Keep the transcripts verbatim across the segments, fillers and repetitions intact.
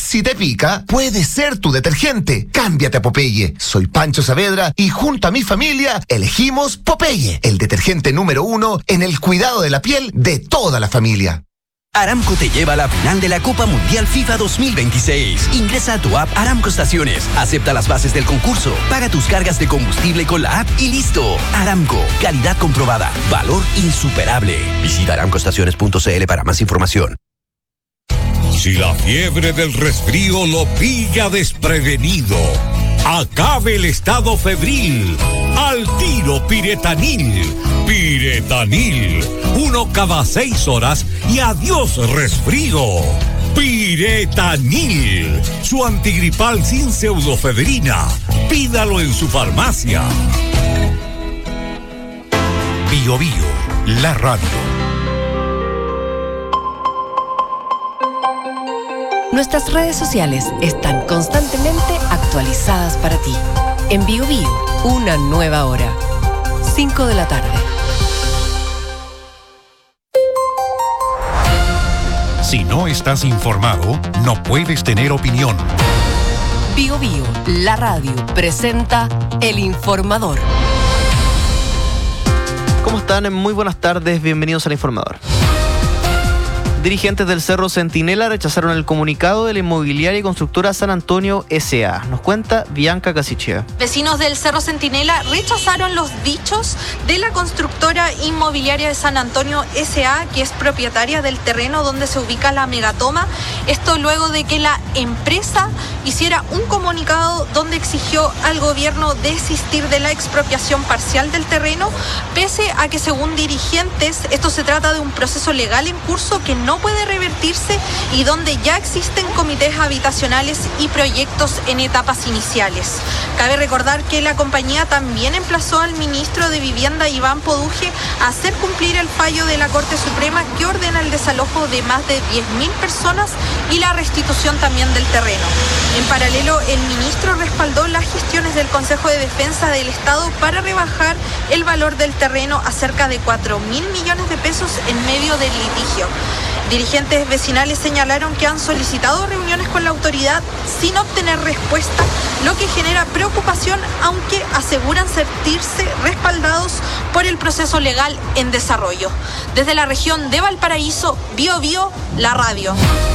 Si te pica, puede ser tu detergente. Cámbiate a Popeye. Soy Pancho Saavedra y junto a mi familia elegimos Popeye, el detergente número uno en el cuidado de la piel de toda la familia. Aramco te lleva a la final de la Copa Mundial FIFA dos mil veintiséis. Ingresa a tu app Aramco Estaciones, acepta las bases del concurso, paga tus cargas de combustible con la app y listo. Aramco, calidad comprobada, valor insuperable. Visita aramco estaciones punto c l para más información. Si la fiebre del resfrío lo pilla desprevenido, acabe el estado febril. Al tiro Piretanil. Piretanil. Uno cada seis horas y adiós resfrío. Piretanil. Su antigripal sin pseudofebrina. Pídalo en su farmacia. Bio Bio, la radio. Nuestras redes sociales están constantemente actualizadas para ti. En Bio Bio, una nueva hora. cinco de la tarde. Si no estás informado, no puedes tener opinión. Bio Bio, la radio, presenta El Informador. ¿Cómo están? Muy buenas tardes, bienvenidos al Informador. Dirigentes del Cerro Centinela rechazaron el comunicado de la inmobiliaria y constructora San Antonio S A Nos cuenta Bianca Casichea. Vecinos del Cerro Centinela rechazaron los dichos de la constructora inmobiliaria de San Antonio S A, que es propietaria del terreno donde se ubica la megatoma. Esto luego de que la empresa hiciera un comunicado donde exigió al gobierno desistir de la expropiación parcial del terreno, pese a que según dirigentes esto se trata de un proceso legal en curso que no puede revertirse y donde ya existen comités habitacionales y proyectos en etapas iniciales. Cabe recordar que la compañía también emplazó al ministro de Vivienda, Iván Poduje, a hacer cumplir el fallo de la Corte Suprema que ordena el desalojo de más de diez mil personas y la restitución también del terreno. En paralelo, el ministro respaldó las gestiones del Consejo de Defensa del Estado para rebajar el valor del terreno a cerca de cuatro mil millones de pesos en medio del litigio. Dirigentes vecinales señalaron que han solicitado reuniones con la autoridad sin obtener respuesta, lo que genera preocupación, aunque aseguran sentirse respaldados por el proceso legal en desarrollo. Desde la región de Valparaíso, Bio Bio, la radio.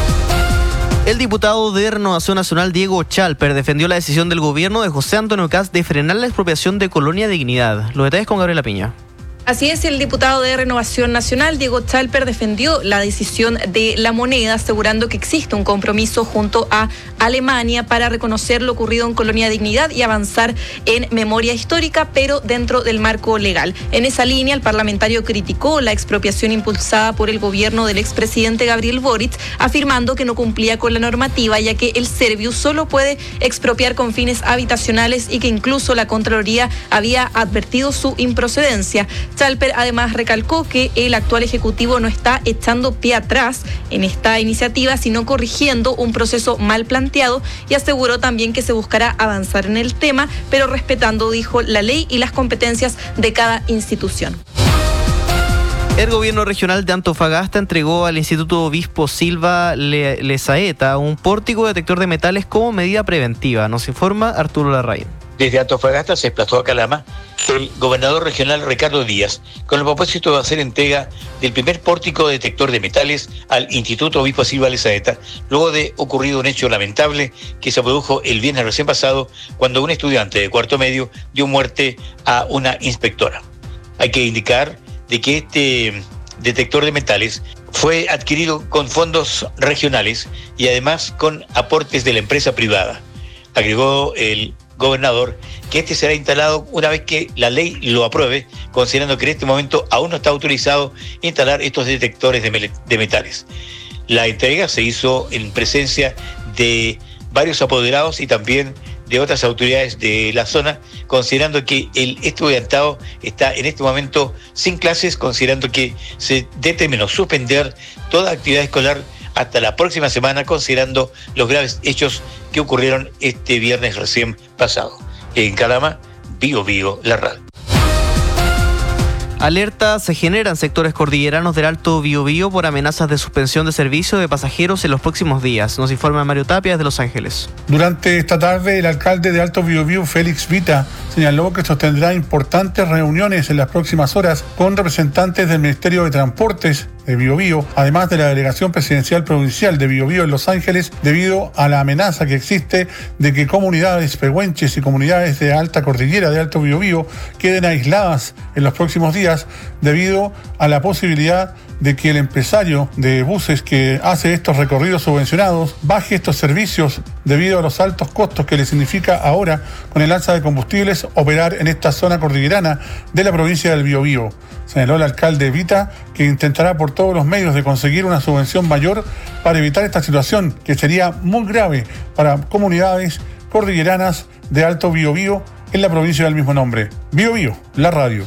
El diputado de Renovación Nacional, Diego Chalper, defendió la decisión del gobierno de José Antonio Kast de frenar la expropiación de Colonia Dignidad. Los detalles con Gabriela Piña. Así es, el diputado de Renovación Nacional, Diego Chalper, defendió la decisión de La Moneda, asegurando que existe un compromiso junto a Alemania para reconocer lo ocurrido en Colonia Dignidad y avanzar en memoria histórica, pero dentro del marco legal. En esa línea, el parlamentario criticó la expropiación impulsada por el gobierno del expresidente Gabriel Boric, afirmando que no cumplía con la normativa, ya que el Serviu solo puede expropiar con fines habitacionales y que incluso la Contraloría había advertido su improcedencia. Chalper además recalcó que el actual Ejecutivo no está echando pie atrás en esta iniciativa, sino corrigiendo un proceso mal planteado, y aseguró también que se buscará avanzar en el tema, pero respetando, dijo, la ley y las competencias de cada institución. El gobierno regional de Antofagasta entregó al Instituto Obispo Silva Lezaeta un pórtico detector de metales como medida preventiva. Nos informa Arturo Larraín. Desde Antofagasta se desplazó a Calama el gobernador regional Ricardo Díaz, con el propósito de hacer entrega del primer pórtico detector de metales al Instituto Obispo Silva Lezaeta, luego de ocurrido un hecho lamentable que se produjo el viernes recién pasado, cuando un estudiante de cuarto medio dio muerte a una inspectora. Hay que indicar de que este detector de metales fue adquirido con fondos regionales y además con aportes de la empresa privada. Agregó el gobernador que este será instalado una vez que la ley lo apruebe, considerando que en este momento aún no está autorizado instalar estos detectores de, me- de metales. La entrega se hizo en presencia de varios apoderados y también de otras autoridades de la zona, considerando que el estudiantado está en este momento sin clases, considerando que se determinó suspender toda actividad escolar hasta la próxima semana, considerando los graves hechos que ocurrieron este viernes recién pasado. En Calama, Bio Bio, la radio. Alerta se genera en sectores cordilleranos del Alto Biobío por amenazas de suspensión de servicio de pasajeros en los próximos días. Nos informa Mario Tapia desde Los Ángeles. Durante esta tarde, el alcalde de Alto Biobío, Félix Vita, señaló que sostendrá importantes reuniones en las próximas horas con representantes del Ministerio de Transportes de Biobío, además de la Delegación Presidencial Provincial de Biobío en Los Ángeles, debido a la amenaza que existe de que comunidades pehuenches y comunidades de alta cordillera de Alto Biobío queden aisladas en los próximos días debido a la posibilidad de que el empresario de buses que hace estos recorridos subvencionados baje estos servicios debido a los altos costos que le significa ahora, con el alza de combustibles, operar en esta zona cordillerana de la provincia del Biobío. Señaló el alcalde Vita que intentará por todos los medios de conseguir una subvención mayor para evitar esta situación que sería muy grave para comunidades cordilleranas de Alto Biobío en la provincia del mismo nombre. Biobío, la radio.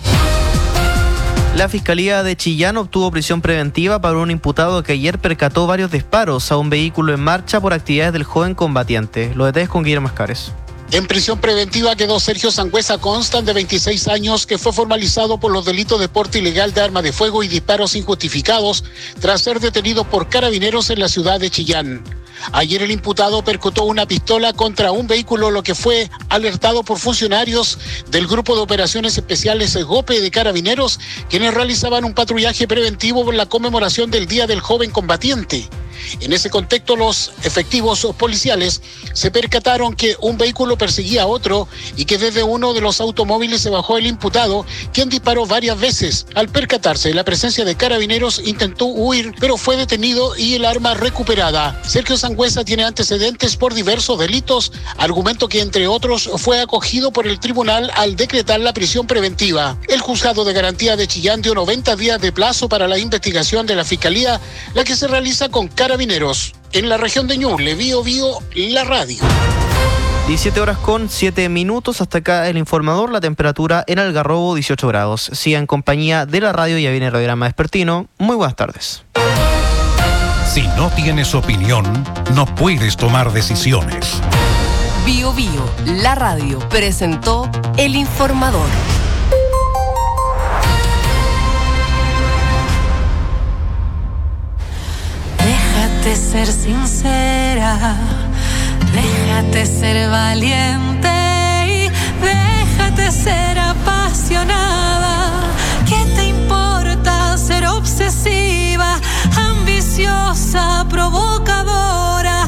La Fiscalía de Chillán obtuvo prisión preventiva para un imputado que ayer percató varios disparos a un vehículo en marcha por actividades del joven combatiente. Los detalles con Guillermo Escares. En prisión preventiva quedó Sergio Sangüesa Constant, de veintiséis años, que fue formalizado por los delitos de porte ilegal de arma de fuego y disparos injustificados tras ser detenido por carabineros en la ciudad de Chillán. Ayer el imputado percutó una pistola contra un vehículo, lo que fue alertado por funcionarios del Grupo de Operaciones Especiales GOPE de Carabineros, quienes realizaban un patrullaje preventivo por la conmemoración del Día del Joven Combatiente. En ese contexto, los efectivos policiales se percataron que un vehículo perseguía a otro y que desde uno de los automóviles se bajó el imputado, quien disparó varias veces. Al percatarse de la presencia de carabineros, intentó huir, pero fue detenido y el arma recuperada. Sergio Sangüesa tiene antecedentes por diversos delitos, argumento que entre otros fue acogido por el tribunal al decretar la prisión preventiva. El juzgado de garantía de Chillán dio noventa días de plazo para la investigación de la Fiscalía, la que se realiza con carabineros. En la región de Ñuble, Biobío, la radio. diecisiete horas con siete minutos, hasta acá el informador. La temperatura en Algarrobo, dieciocho grados. Siga en compañía de la radio, ya viene el Radiograma Vespertino. Muy buenas tardes. Si no tienes opinión, no puedes tomar decisiones. Biobío, la radio, presentó el informador. Déjate ser sincera, déjate ser valiente y déjate ser apasionada. ¿Qué te importa ser obsesiva, ambiciosa, provocadora?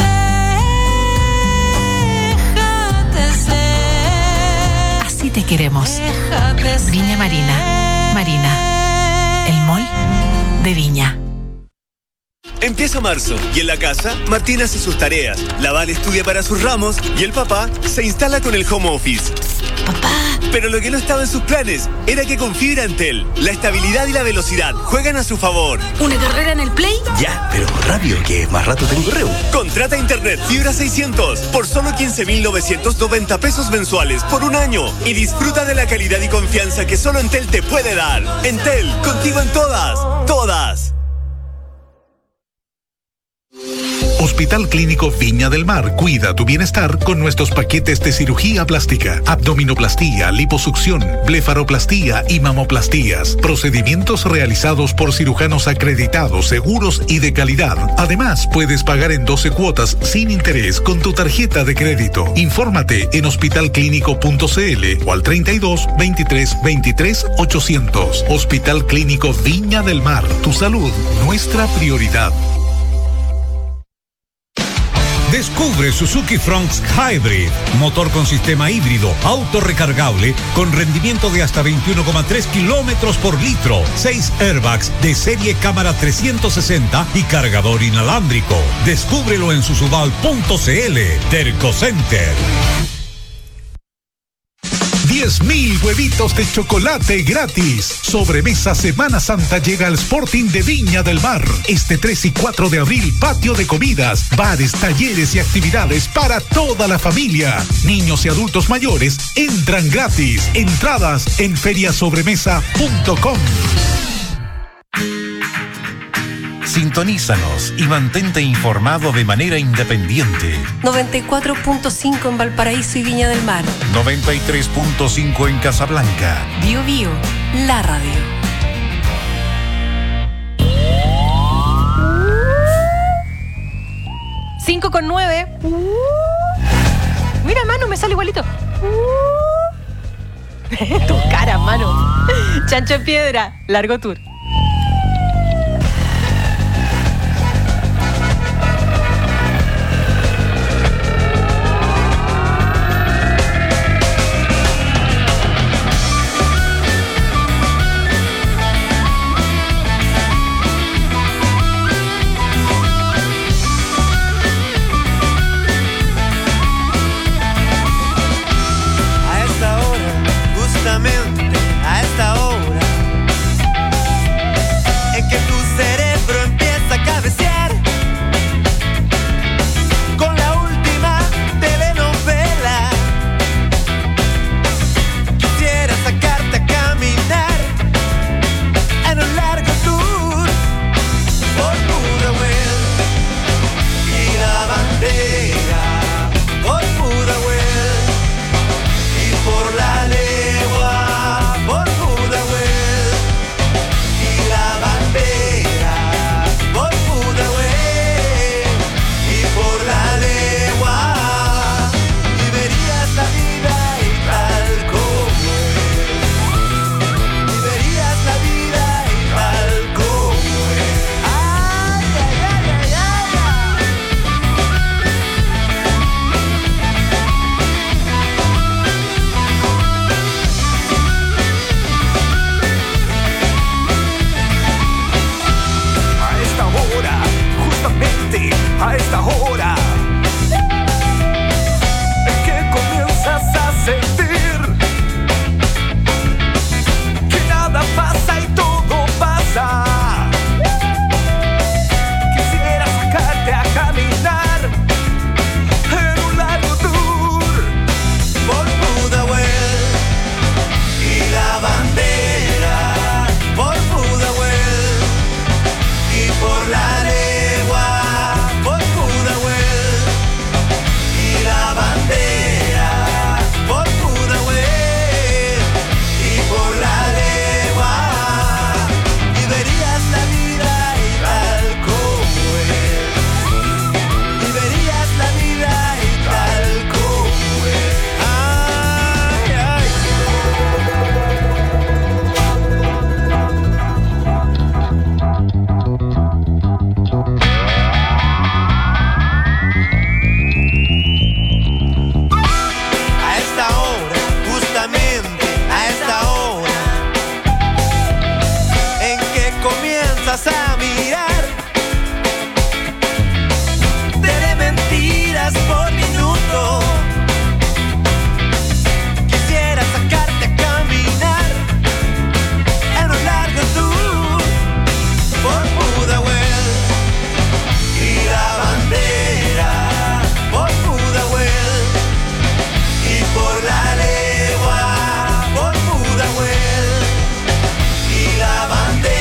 Déjate ser. Así te queremos. Viña Marina. Marina. El mall de Viña. Empieza marzo y en la casa, Martín hace sus tareas, la Val estudia para sus ramos y el papá se instala con el home office. Papá. Pero lo que no estaba en sus planes era que con fibra Entel, la estabilidad y la velocidad juegan a su favor. ¿Una carrera en el Play? Ya, pero rápido, que más rato tengo reu. Contrata internet fibra seiscientos por solo quince mil novecientos noventa pesos mensuales por un año y disfruta de la calidad y confianza que solo Entel te puede dar. Entel, contigo en todas, todas. Hospital Clínico Viña del Mar cuida tu bienestar con nuestros paquetes de cirugía plástica, abdominoplastía, liposucción, blefaroplastía y mamoplastías. Procedimientos realizados por cirujanos acreditados, seguros y de calidad. Además, puedes pagar en doce cuotas sin interés con tu tarjeta de crédito. Infórmate en hospital clínico punto c l o al treinta y dos, veintitrés, veintitrés, ochocientos. Hospital Clínico Viña del Mar. Tu salud, nuestra prioridad. Descubre Suzuki Fronx Hybrid, motor con sistema híbrido, auto recargable, con rendimiento de hasta veintiuno coma tres kilómetros por litro, seis airbags de serie cámara trescientos sesenta y cargador inalámbrico. Descúbrelo en susubal punto c l. Terco Center. diez mil huevitos de chocolate gratis. Sobremesa Semana Santa llega al Sporting de Viña del Mar. Este tres y cuatro de abril, patio de comidas, bares, talleres y actividades para toda la familia. Niños y adultos mayores entran gratis. Entradas en feriasobremesa punto com. Sintonízanos y mantente informado de manera independiente. noventa y cuatro punto cinco en Valparaíso y Viña del Mar. noventa y tres punto cinco en Casablanca. Biobío, la radio. cinco con nueve. Mira, Manu, me sale igualito. Tu cara, Manu. Chancho en piedra, largo tour. A esta hora en que tu cerebro empieza a cabecear con la última telenovela, quisiera sacarte a caminar en un largo tour por Pudahuel y la bandera, por Pudahuel y por la ley. A esta hora en que comienzas a sentir que nada pasa y todo pasa, quisiera sacarte a caminar en un largo tour por Pudahuel y la bandera, por Pudahuel y por la a mirar de mentiras por minuto, quisiera sacarte a caminar en un largo tour por Pudahuel y la bandera, por Pudahuel y por la legua, por Pudahuel y la bandera.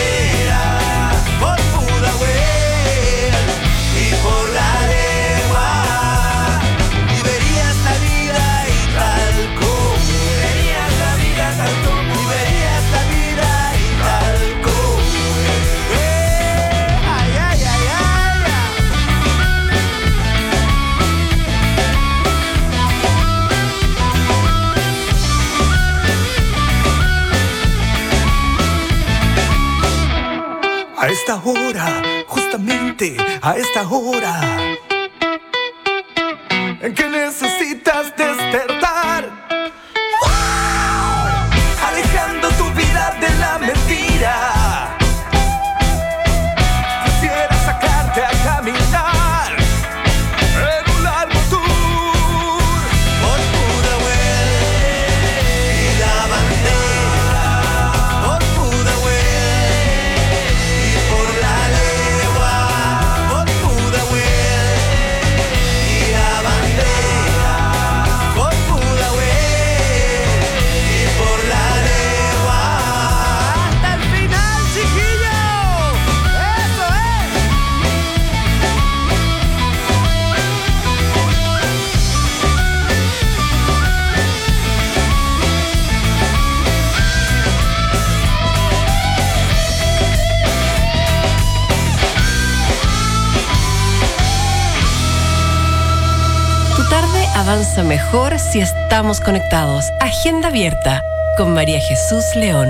A esta hora, justamente a esta hora en que necesitas despertar, ¡wow! Alejando tu vida de la mentira, quisiera sacarte a caminar en un largo tour por Pudahuel y la bandera, por Pudahuel y por la legua, por Pudahuel y la bandera. tarde avanza mejor si estamos conectados. Agenda abierta con María Jesús León.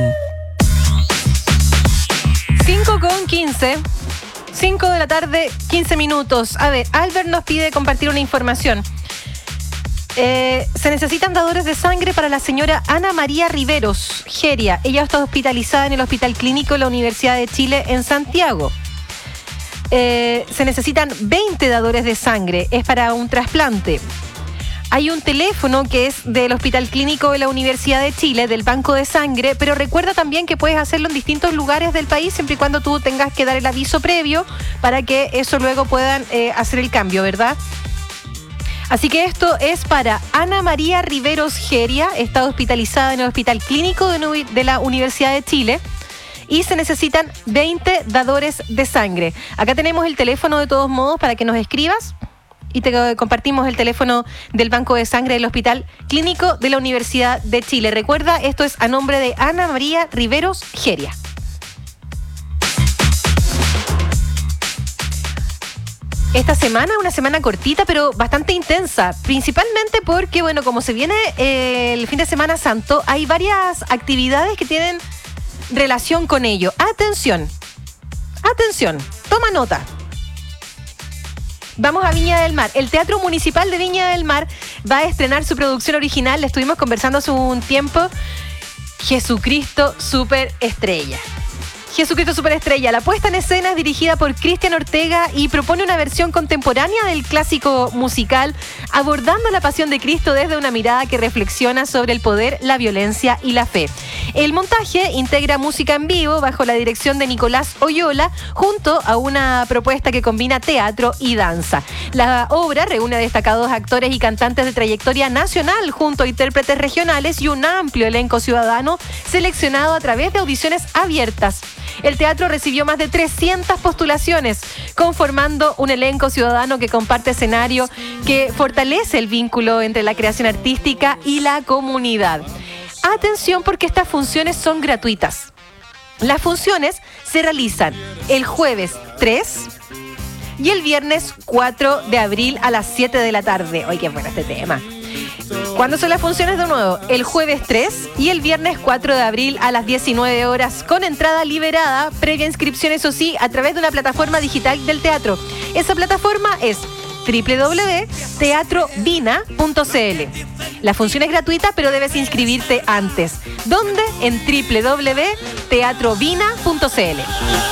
cinco con quince. cinco de la tarde, quince minutos. A ver, Albert nos pide compartir una información. Eh, se necesitan dadores de sangre para la señora Ana María Riveros Geria. Ella está hospitalizada en el Hospital Clínico de la Universidad de Chile en Santiago. Eh, se necesitan veinte dadores de sangre. Es para un trasplante. Hay un teléfono que es del Hospital Clínico de la Universidad de Chile, del Banco de Sangre, pero recuerda también que puedes hacerlo en distintos lugares del país, siempre y cuando tú tengas que dar el aviso previo para que eso luego puedan eh, hacer el cambio, ¿verdad? Así que esto es para Ana María Riveros Geria, está hospitalizada en el Hospital Clínico de, de la Universidad de Chile. Y se necesitan veinte dadores de sangre. Acá tenemos el teléfono de todos modos para que nos escribas. Y te compartimos el teléfono del Banco de Sangre del Hospital Clínico de la Universidad de Chile. Recuerda, esto es a nombre de Ana María Riveros Geria. Esta semana, una semana cortita, pero bastante intensa. Principalmente porque, bueno, como se viene eh, el fin de Semana Santo, hay varias actividades que tienen relación con ello. Atención, atención, toma nota. Vamos a Viña del Mar. El Teatro Municipal de Viña del Mar va a estrenar su producción original. Le estuvimos conversando hace un tiempo. Jesucristo Superestrella. Jesucristo Superestrella. La puesta en escena es dirigida por Cristian Ortega y propone una versión contemporánea del clásico musical, abordando la pasión de Cristo desde una mirada que reflexiona sobre el poder, la violencia y la fe. El montaje integra música en vivo bajo la dirección de Nicolás Oyola, junto a una propuesta que combina teatro y danza. La obra reúne a destacados actores y cantantes de trayectoria nacional, junto a intérpretes regionales y un amplio elenco ciudadano seleccionado a través de audiciones abiertas. El teatro recibió más de trescientas postulaciones, conformando un elenco ciudadano que comparte escenario, que fortalece el vínculo entre la creación artística y la comunidad. Atención, porque estas funciones son gratuitas. Las funciones se realizan el jueves tres y el viernes cuatro de abril a las siete de la tarde. ¡Ay, qué bueno este tema! ¿Cuándo son las funciones de nuevo? El jueves tres y el viernes cuatro de abril a las diecinueve horas, con entrada liberada, previa inscripción, eso sí, a través de una plataforma digital del teatro. Esa plataforma es doble u doble u doble u punto teatro vina punto c l. La función es gratuita, pero debes inscribirte antes. ¿Dónde? En doble u doble u doble u punto teatro vina punto c l.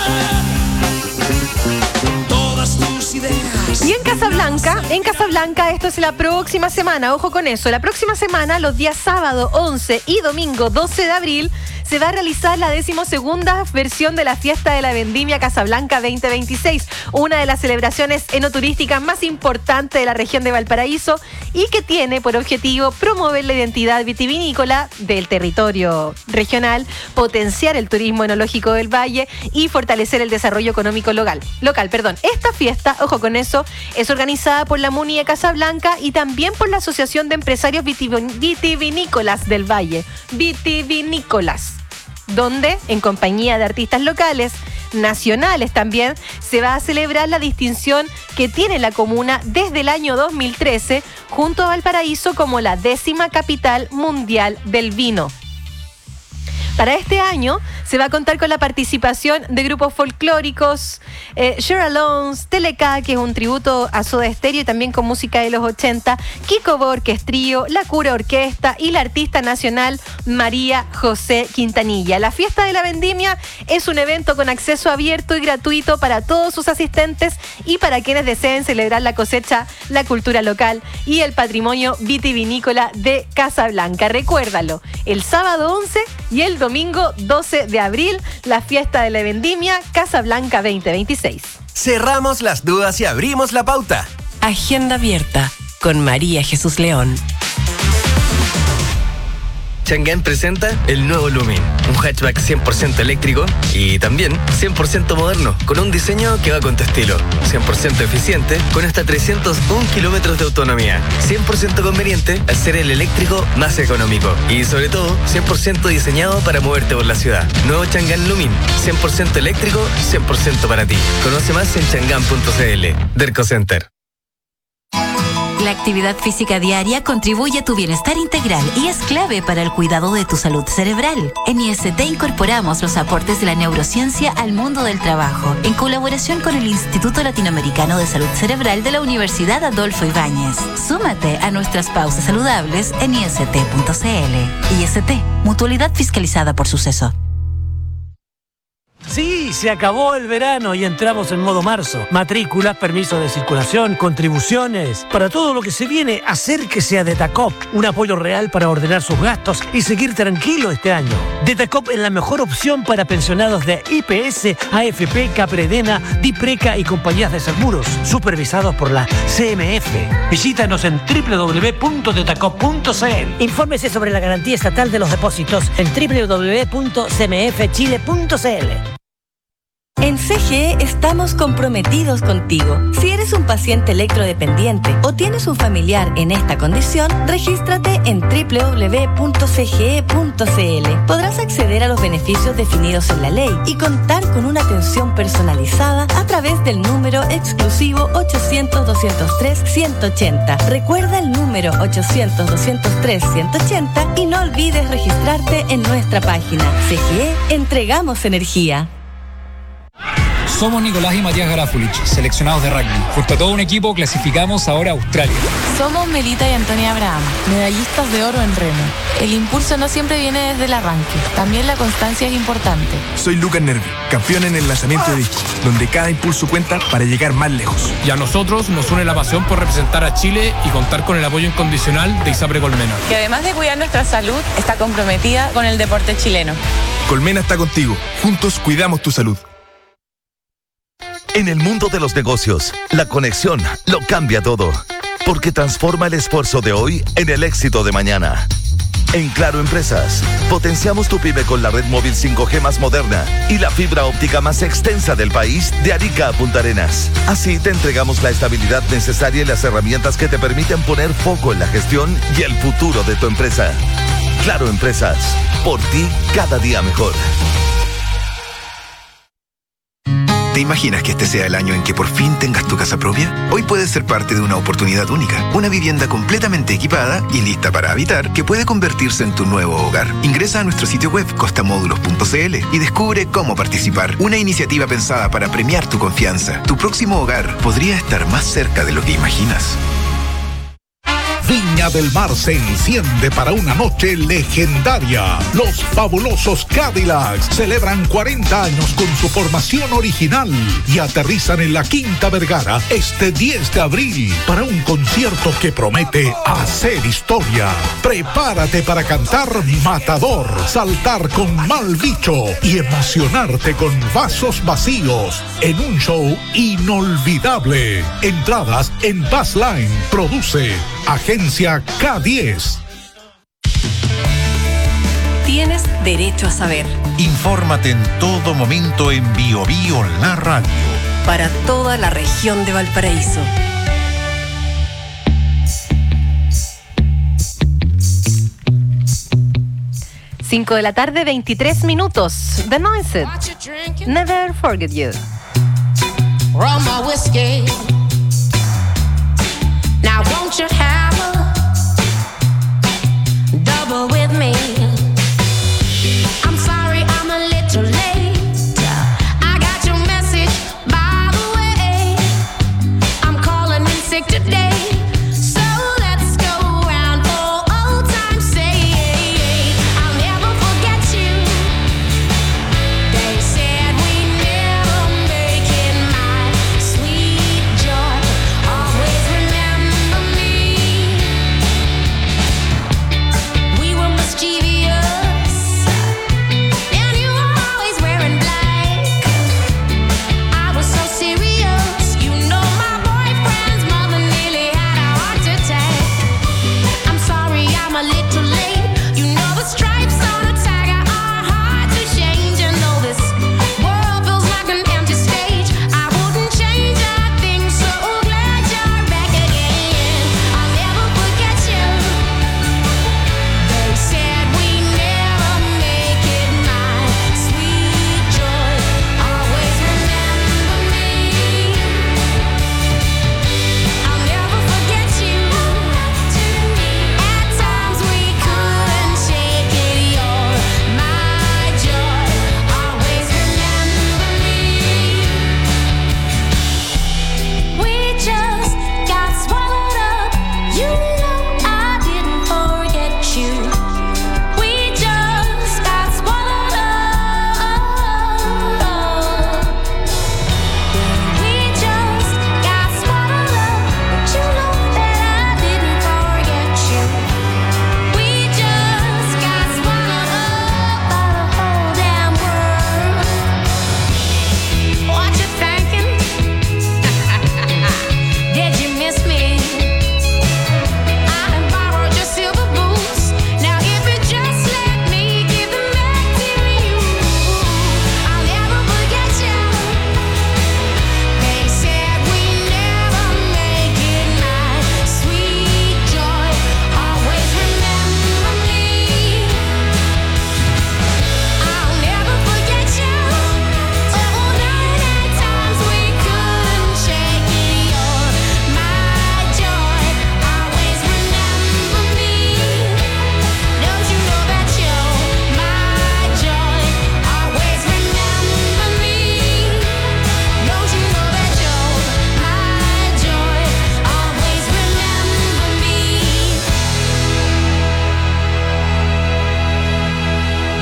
Y en Casablanca, en Casablanca, esto es la próxima semana, ojo con eso, la próxima semana, los días sábado once y domingo doce de abril, se va a realizar la decimosegunda versión de la Fiesta de la Vendimia Casablanca veinte veintiséis, una de las celebraciones enoturísticas más importantes de la región de Valparaíso y que tiene por objetivo promover la identidad vitivinícola del territorio regional, potenciar el turismo enológico del valle y fortalecer el desarrollo económico local. Local, perdón. Esta fiesta, ojo con eso, es organizada por la MUNI de Casablanca y también por la Asociación de Empresarios Vitivin- Vitivinícolas del Valle, Vitivinícolas, donde, en compañía de artistas locales, nacionales también, se va a celebrar la distinción que tiene la comuna desde el año dos mil trece, junto a Valparaíso como la décima capital mundial del vino. Para este año se va a contar con la participación de grupos folclóricos, eh, Share Alones, Teleca, que es un tributo a Soda Stereo y también con música de los ochenta, Kiko Borges Trío, La Cura Orquesta y la artista nacional María José Quintanilla. La Fiesta de la Vendimia es un evento con acceso abierto y gratuito para todos sus asistentes y para quienes deseen celebrar la cosecha, la cultura local y el patrimonio vitivinícola de Casablanca. Recuérdalo, el sábado once y el domingo doce de abril, la Fiesta de la Vendimia Casablanca veinte veintiséis. Cerramos las dudas y abrimos la pauta. Agenda abierta con María Jesús León. Chang'an presenta el nuevo Lumin, un hatchback cien por ciento eléctrico y también cien por ciento moderno, con un diseño que va con tu estilo, cien por ciento eficiente, con hasta trescientos un kilómetros de autonomía, cien por ciento conveniente al ser el eléctrico más económico y sobre todo cien por ciento diseñado para moverte por la ciudad. Nuevo Chang'an Lumin, cien por ciento eléctrico, cien por ciento para ti. Conoce más en chang'an punto c l. Derco Center. La actividad física diaria contribuye a tu bienestar integral y es clave para el cuidado de tu salud cerebral. En I S T incorporamos los aportes de la neurociencia al mundo del trabajo, en colaboración con el Instituto Latinoamericano de Salud Cerebral de la Universidad Adolfo Ibáñez. Súmate a nuestras pausas saludables en I S T punto C L. I S T, Mutualidad Fiscalizada por Suceso. Sí, se acabó el verano y entramos en modo marzo. Matrículas, permisos de circulación, contribuciones. Para todo lo que se viene, acérquese a Detacop. Un apoyo real para ordenar sus gastos y seguir tranquilo este año. Detacop es la mejor opción para pensionados de I P S, A F P, Capredena, Dipreca y compañías de seguros, supervisados por la C M F. Visítanos en doble u doble u doble u punto detacop punto c l. Infórmese sobre la garantía estatal de los depósitos en doble u doble u doble u punto c m f chile punto c l. En C G E estamos comprometidos contigo. Si eres un paciente electrodependiente o tienes un familiar en esta condición, regístrate en doble u doble u doble u punto c g e punto c l. Podrás acceder a los beneficios definidos en la ley y contar con una atención personalizada a través del número exclusivo ochocientos, doscientos tres, ciento ochenta. Recuerda el número ochocientos, doscientos tres, ciento ochenta y no olvides registrarte en nuestra página. C G E, entregamos energía. Somos Nicolás y Matías Garafulich, seleccionados de rugby. Junto a todo un equipo clasificamos ahora a Australia. Somos Melita y Antonia Abraham, medallistas de oro en remo. El impulso no siempre viene desde el arranque, también la constancia es importante. Soy Lucas Nervi, campeón en el lanzamiento de disco, donde cada impulso cuenta para llegar más lejos. Y a nosotros nos une la pasión por representar a Chile y contar con el apoyo incondicional de ISAPRE Colmena, que además de cuidar nuestra salud, está comprometida con el deporte chileno. Colmena está contigo, juntos cuidamos tu salud. En el mundo de los negocios, la conexión lo cambia todo, porque transforma el esfuerzo de hoy en el éxito de mañana. En Claro Empresas, potenciamos tu pyme con la red móvil cinco G más moderna y la fibra óptica más extensa del país de Arica a Punta Arenas. Así te entregamos la estabilidad necesaria y las herramientas que te permiten poner foco en la gestión y el futuro de tu empresa. Claro Empresas, por ti cada día mejor. ¿Te imaginas que este sea el año en que por fin tengas tu casa propia? Hoy puedes ser parte de una oportunidad única, una vivienda completamente equipada y lista para habitar que puede convertirse en tu nuevo hogar. Ingresa a nuestro sitio web costamódulos punto c l y descubre cómo participar. Una iniciativa pensada para premiar tu confianza. Tu próximo hogar podría estar más cerca de lo que imaginas. Viña del Mar se enciende para una noche legendaria. Los fabulosos Cadillacs celebran cuarenta años con su formación original y aterrizan en la Quinta Vergara este diez de abril para un concierto que promete hacer historia. Prepárate para cantar Matador, saltar con Mal Bicho y emocionarte con Vasos Vacíos en un show inolvidable. Entradas en Bassline. Produce Agencia K diez. Tienes derecho a saber. Infórmate en todo momento en Bio Bio La Radio. Para toda la región de Valparaíso. cinco de la tarde, veintitrés minutos. The Noised. Never forget you. Run my whiskey. Now won't you have a double with me? I'm sorry I'm a little late. I got your message by the way. I'm calling in sick today. So let's go round for old time's sake. I'll never forget you. They said we never make it, my sweet Georgia.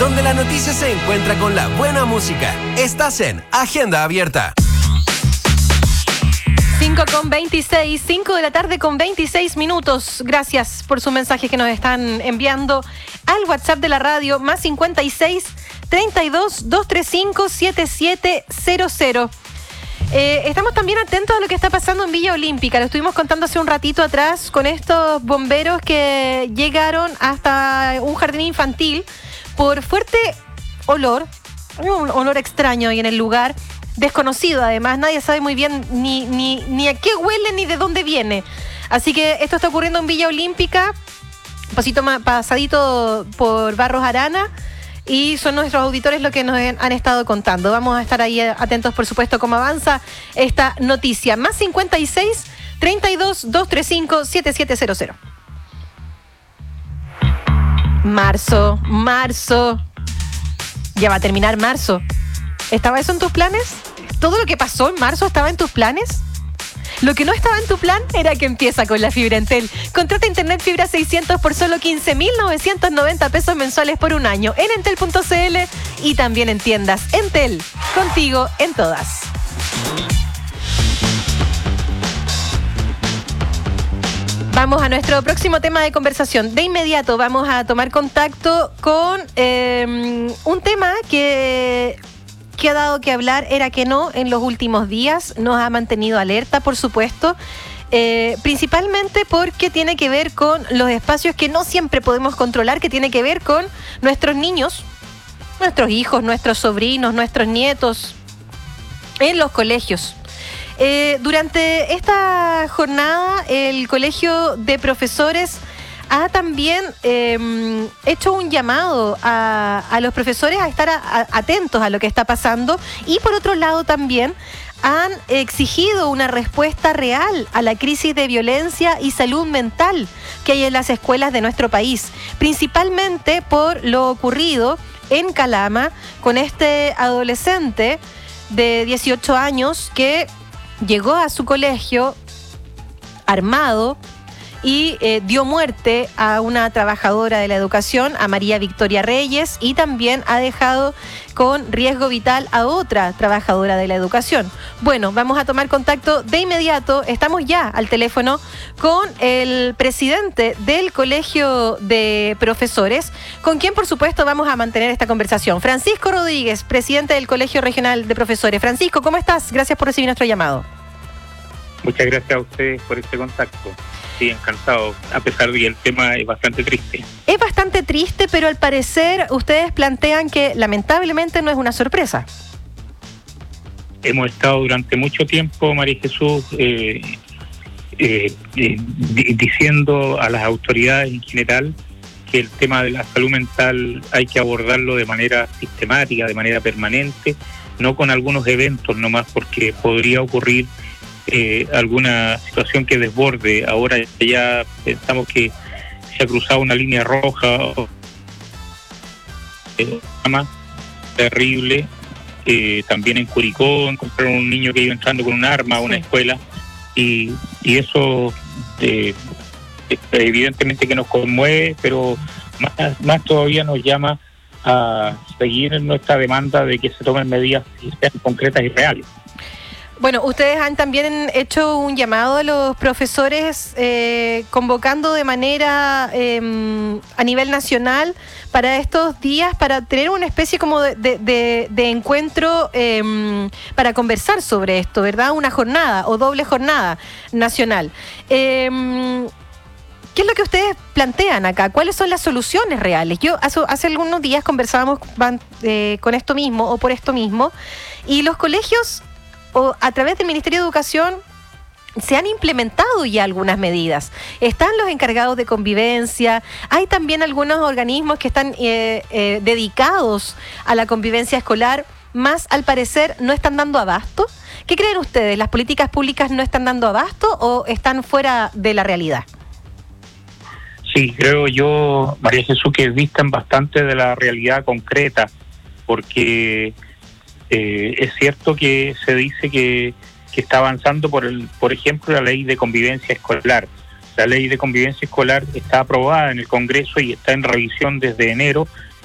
donde la noticia se encuentra con la buena música. Estás en Agenda Abierta. cinco con veintiséis, cinco de la tarde con veintiséis minutos. Gracias por sus mensajes que nos están enviando al WhatsApp de la radio, más cincuenta y seis, treinta y dos, doscientos treinta y cinco, setenta y siete cero cero. Eh, estamos también atentos a lo que está pasando en Villa Olímpica. Lo estuvimos contando hace un ratito atrás con estos bomberos que llegaron hasta un jardín infantil por fuerte olor, un olor extraño ahí en el lugar, desconocido además, nadie sabe muy bien ni, ni, ni a qué huele ni de dónde viene. Así que esto está ocurriendo en Villa Olímpica, un pasito más pasadito por Barros Arana, y son nuestros auditores los que nos han estado contando. Vamos a estar ahí atentos, por supuesto, cómo avanza esta noticia. Más cincuenta y seis, treinta y dos, doscientos treinta y cinco, setenta y siete cero cero. Marzo, marzo. Ya va a terminar marzo. ¿Estaba eso en tus planes? ¿Todo lo que pasó en marzo estaba en tus planes? Lo que no estaba en tu plan era que empieza con la fibra Entel. Contrata internet fibra seiscientos por solo quince mil novecientos noventa pesos mensuales por un año en entel punto c l y también en tiendas. Entel, contigo en todas. Vamos a nuestro próximo tema de conversación. De inmediato vamos a tomar contacto con eh, un tema que... que ha dado que hablar, era que no, en los últimos días, nos ha mantenido alerta, por supuesto, eh, principalmente porque tiene que ver con los espacios que no siempre podemos controlar, que tiene que ver con nuestros niños, nuestros hijos, nuestros sobrinos, nuestros nietos, en los colegios. Eh, durante esta jornada, el Colegio de Profesores ha también eh, hecho un llamado a, a los profesores a estar a, a, atentos a lo que está pasando, y por otro lado también han exigido una respuesta real a la crisis de violencia y salud mental que hay en las escuelas de nuestro país, principalmente por lo ocurrido en Calama con este adolescente de dieciocho años que llegó a su colegio armado y eh, dio muerte a una trabajadora de la educación, a María Victoria Reyes, y también ha dejado con riesgo vital a otra trabajadora de la educación. Bueno, vamos a tomar contacto de inmediato. Estamos ya al teléfono con el presidente del Colegio de Profesores, con quien, por supuesto, vamos a mantener esta conversación. Francisco Rodríguez, presidente del Colegio Regional de Profesores. Francisco, ¿cómo estás? Gracias por recibir nuestro llamado. Muchas gracias a ustedes por este contacto. Sí, encantado, a pesar de que el tema es bastante triste. Es bastante triste, pero al parecer ustedes plantean que lamentablemente no es una sorpresa. Hemos estado durante mucho tiempo, María Jesús, eh, eh, eh, diciendo a las autoridades en general que el tema de la salud mental hay que abordarlo de manera sistemática, de manera permanente, no con algunos eventos nomás, porque podría ocurrir Eh, alguna situación que desborde. Ahora ya pensamos que se ha cruzado una línea roja eh, terrible. Eh, también en Curicó encontraron un niño que iba entrando con un arma a una sí. escuela y, y eso eh, evidentemente que nos conmueve, pero más, más todavía nos llama a seguir en nuestra demanda de que se tomen medidas concretas y reales. Bueno, ustedes han también hecho un llamado a los profesores eh, convocando de manera eh, a nivel nacional para estos días, para tener una especie como de, de, de, de encuentro eh, para conversar sobre esto, ¿verdad? Una jornada o doble jornada nacional. Eh, ¿Qué es lo que ustedes plantean acá? ¿Cuáles son las soluciones reales? Yo hace, hace algunos días conversábamos eh, con esto mismo o por esto mismo, y los colegios o a través del Ministerio de Educación se han implementado ya algunas medidas. Están los encargados de convivencia, hay también algunos organismos que están eh, eh, dedicados a la convivencia escolar, más al parecer no están dando abasto. ¿Qué creen ustedes? ¿Las políticas públicas no están dando abasto o están fuera de la realidad? Sí, creo yo, María Jesús, que distan bastante de la realidad concreta, porque Eh, es cierto que se dice que, que está avanzando, por el, por ejemplo, la ley de convivencia escolar. La ley de convivencia escolar está aprobada en el Congreso y está en revisión desde enero,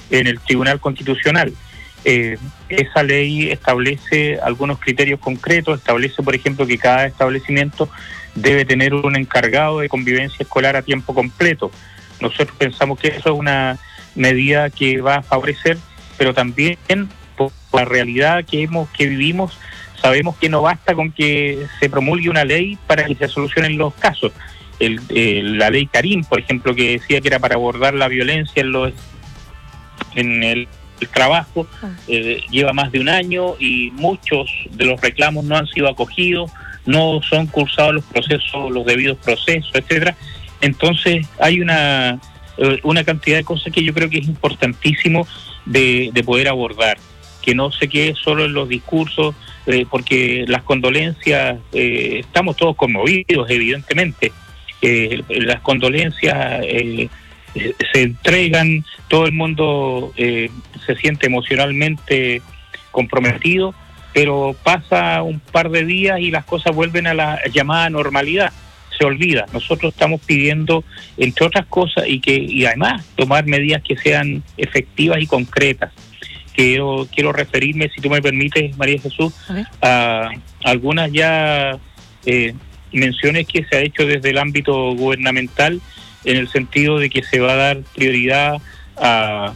en el Tribunal Constitucional. Eh, esa ley establece algunos criterios concretos, establece, por ejemplo, que cada establecimiento debe tener un encargado de convivencia escolar a tiempo completo. Nosotros pensamos que eso es una medida que va a favorecer, pero también por la realidad que hemos que vivimos, sabemos que no basta con que se promulgue una ley para que se solucionen los casos. El, eh, la ley Karim, por ejemplo, que decía que era para abordar la violencia en los en el, el trabajo, eh, lleva más de un año y muchos de los reclamos no han sido acogidos, no son cursados los procesos, los debidos procesos, etcétera. Entonces hay una eh, una cantidad de cosas que yo creo que es importantísimo de, de poder abordar, que no se quede solo en los discursos, eh, porque las condolencias, eh, estamos todos conmovidos, evidentemente. Eh, las condolencias eh, se entregan, todo el mundo eh, se siente emocionalmente comprometido, pero pasa un par de días y las cosas vuelven a la llamada normalidad, se olvida. Nosotros estamos pidiendo, entre otras cosas, y que y además tomar medidas que sean efectivas y concretas. Quiero, quiero referirme, si tú me permites, María Jesús, a, a algunas ya eh, menciones que se ha hecho desde el ámbito gubernamental, en el sentido de que se va a dar prioridad a,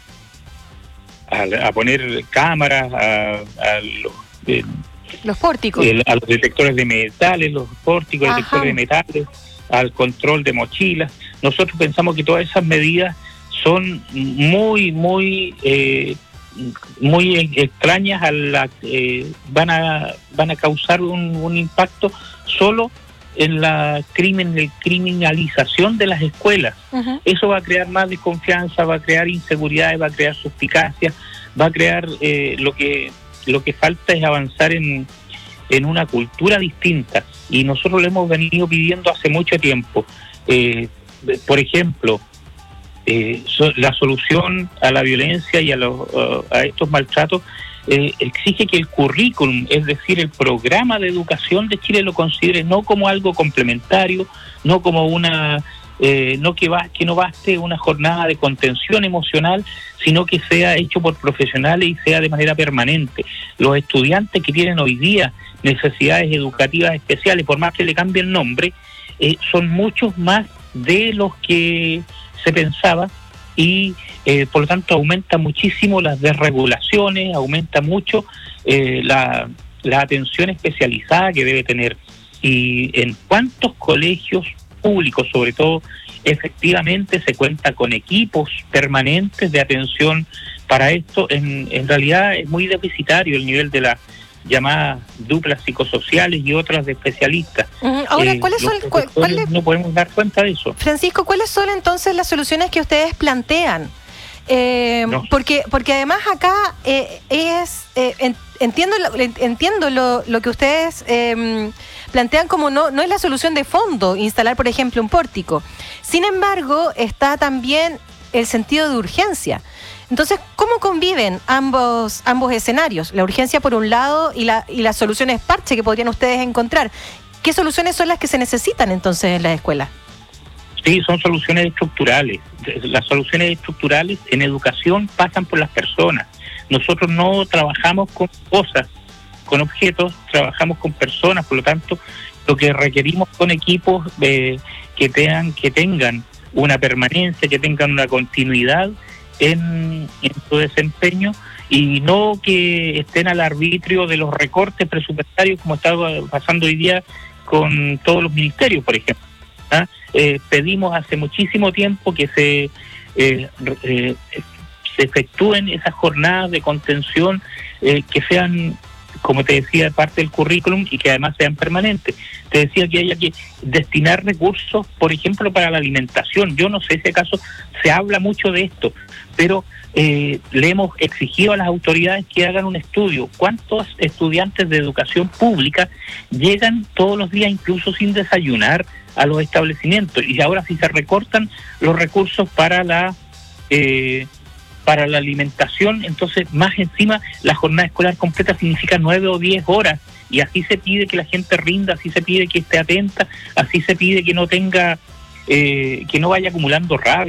a, a poner cámaras, a, a los, eh, los pórticos, el, a los detectores de metales, los pórticos, Ajá. detectores de metales, al control de mochilas. Nosotros pensamos que todas esas medidas son muy, muy... Eh, muy extrañas, a la, eh, van a van a causar un, un impacto solo en la crimen, el criminalización de las escuelas. Uh-huh. Eso va a crear más desconfianza, va a crear inseguridad, va a crear suspicacia, va a crear eh, lo que lo que falta es avanzar en, en una cultura distinta, y nosotros lo hemos venido pidiendo hace mucho tiempo. Eh, por ejemplo, Eh, so, la solución a la violencia y a, los, uh, a estos maltratos eh, exige que el currículum, es decir, el programa de educación de Chile, lo considere no como algo complementario, no como una, eh, no que, va, que no baste una jornada de contención emocional, sino que sea hecho por profesionales y sea de manera permanente. Los estudiantes que tienen hoy día necesidades educativas especiales, por más que le cambie el nombre, eh, son muchos más de los que se pensaba, y eh, por lo tanto aumenta muchísimo las desregulaciones, aumenta mucho eh, la, la atención especializada que debe tener. Y en cuántos colegios públicos, sobre todo, efectivamente se cuenta con equipos permanentes de atención para esto. En, en realidad es muy deficitario el nivel de las llamadas duplas psicosociales y otras de especialistas. Uh-huh. Ahora, eh, ¿cuáles son? ¿Cuál, cuál no podemos dar cuenta de eso. Francisco, ¿cuáles son entonces las soluciones que ustedes plantean? Eh, no. Porque porque además acá eh, es eh, en, entiendo lo, entiendo lo, lo que ustedes eh, plantean como no no es la solución de fondo instalar, por ejemplo, un pórtico. Sin embargo, está también el sentido de urgencia. Entonces, ¿cómo conviven ambos ambos escenarios? La urgencia por un lado y la y las soluciones parche que podrían ustedes encontrar. ¿Qué soluciones son las que se necesitan entonces en la escuela? Sí, son soluciones estructurales. Las soluciones estructurales en educación pasan por las personas. Nosotros no trabajamos con cosas, con objetos, trabajamos con personas. Por lo tanto, lo que requerimos son equipos eh, que tengan que tengan una permanencia, que tengan una continuidad En, en su desempeño, y no que estén al arbitrio de los recortes presupuestarios como está pasando hoy día con todos los ministerios, por ejemplo. ¿Ah? Eh, pedimos hace muchísimo tiempo que se, eh, eh, se efectúen esas jornadas de contención eh, que sean, como te decía, parte del currículum y que además sean permanentes. Te decía que haya que destinar recursos, por ejemplo, para la alimentación. Yo no sé si acaso se habla mucho de esto, pero eh, le hemos exigido a las autoridades que hagan un estudio. ¿Cuántos estudiantes de educación pública llegan todos los días, incluso sin desayunar, a los establecimientos? Y ahora si se recortan los recursos para la eh, para la alimentación, entonces más encima la jornada escolar completa significa nueve o diez horas, y así se pide que la gente rinda, así se pide que esté atenta, así se pide que no tenga, eh, que no vaya acumulando rabia.